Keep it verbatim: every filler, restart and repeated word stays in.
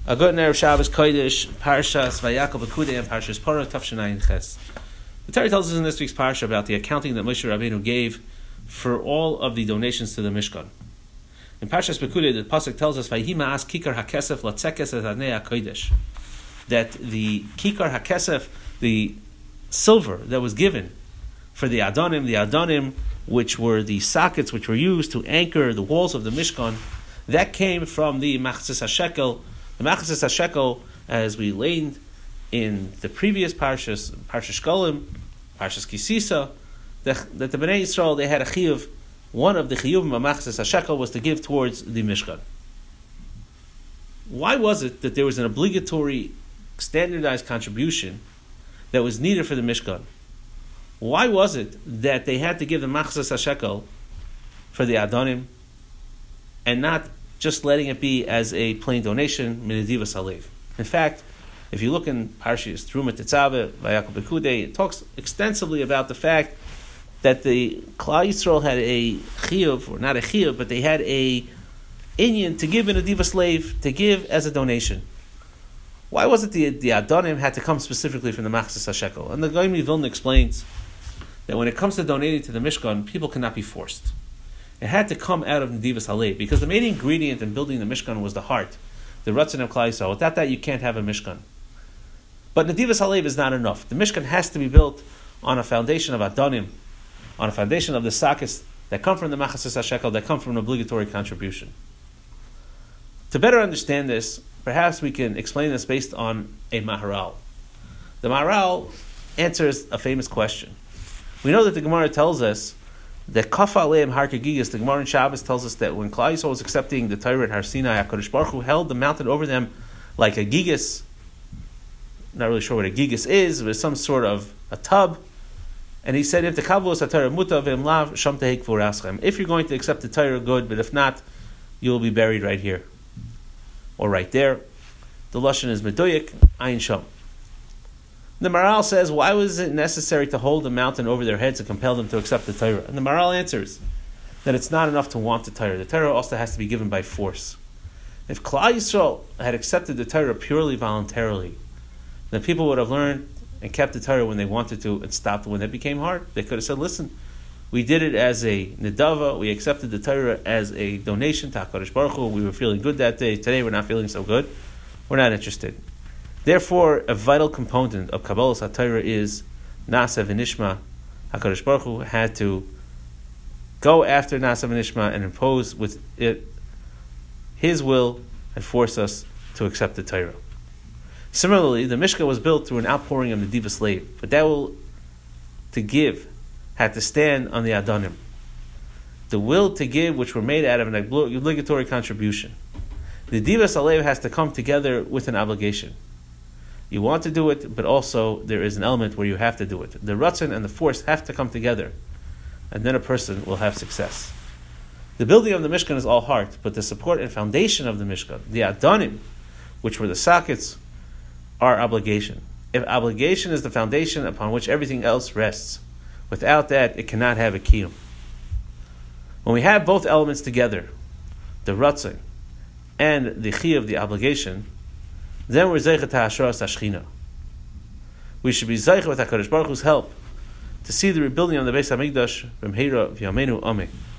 A good Erev Shabbos Kodesh, Parshas Vayakov Akudei, and Parshas Parah Tavshinayin Ches. The Torah tells us in this week's parsha about the accounting that Moshe Rabbeinu gave for all of the donations to the Mishkan. In Parshas Pekudei, the pasuk tells us Vayhi Ma'as Kikar Hakesef Latzekes Et Adnei HaKodesh, that the Kikar Hakesef, the silver that was given for the Adonim, the Adonim, which were the sockets which were used to anchor the walls of the Mishkan, that came from the Machzis HaShekel. The Machzis HaShekel, as we learned in the previous Parshas, Parshas Shkolim, Parshas Kisisa, that, that the Bnei Yisrael, they had a chiyuv. One of the chiyuvim of Machzis HaShekel was to give towards the Mishkan. Why was it that there was an obligatory, standardized contribution that was needed for the Mishkan? Why was it that they had to give the Machzis HaShekel for the Adonim and not just letting it be as a plain donation, Minadivas Alev? In fact, if you look in Parshas Teruma Tetzaveh, Vayakov Pekudei, it talks extensively about the fact that the Klal Yisrael had a chiyuv, or not a chiyuv, but they had a inyan to give in a diva slave, to give as a donation. Why was it the, the Adonim had to come specifically from the Machzis HaShekel? And the Gaon Vilna explains that when it comes to donating to the Mishkan, people cannot be forced. It had to come out of Nedivas Halev, because the main ingredient in building the Mishkan was the heart, the Ratzon of Klal Yisrael. Without that, you can't have a Mishkan. But Nedivas Halev is not enough. The Mishkan has to be built on a foundation of Adonim, on a foundation of the sockets that come from the Machzis HaShekel, that come from an obligatory contribution. To better understand this, perhaps we can explain this based on a Maharal. The Maharal answers a famous question. We know that the Gemara tells us that Kafa Aleim Har Kegigis, the Gemara in Shabbos tells us that when Klal Yisrael was accepting the Torah at Har Sinai, HaKadosh Baruch Hu held the mountain over them like a gigis. Not really sure what a gigis is, but it's some sort of a tub. And he said, if the Kabbalah is a Torah muta v'im lav, sham tehek v'uraschem. If you're going to accept the Torah, good, but if not, you will be buried right here. Or right there. The Lashon is medoyek, ayin sham. The Maharal says, why was it necessary to hold the mountain over their heads and compel them to accept the Torah? And the Maharal answers that it's not enough to want the Torah. The Torah also has to be given by force. If Klal Yisrael had accepted the Torah purely voluntarily, then people would have learned and kept the Torah when they wanted to and stopped when it became hard. They could have said, listen, we did it as a nedava, we accepted the Torah as a donation to HaKadosh Baruch Hu, we were feeling good that day, today we're not feeling so good, we're not interested. Therefore, a vital component of Kabbalah HaTorah is Nasa v'nishma. HaKadosh Baruch Hu had to go after Nasa v'nishma and impose with it His will and force us to accept the Torah. Similarly, the Mishkan was built through an outpouring of the diva slave, but that will to give had to stand on the Adonim. The will to give, which were made out of an obligatory contribution. The diva slave has to come together with an obligation. You want to do it, but also there is an element where you have to do it. The Ratzon and the force have to come together, and then a person will have success. The building of the Mishkan is all heart, but the support and foundation of the Mishkan, the Adonim, which were the sockets, are obligation. If obligation is the foundation upon which everything else rests, without that, it cannot have a kiyum. When we have both elements together, the Ratzon and the chiyuv, the obligation, then we're zeichet ha'asharas hashchina. We should be zeichet with HaKadosh Baruch Hu's help to see the rebuilding of the Beis HaMikdash b'mheira v'yameinu ameh.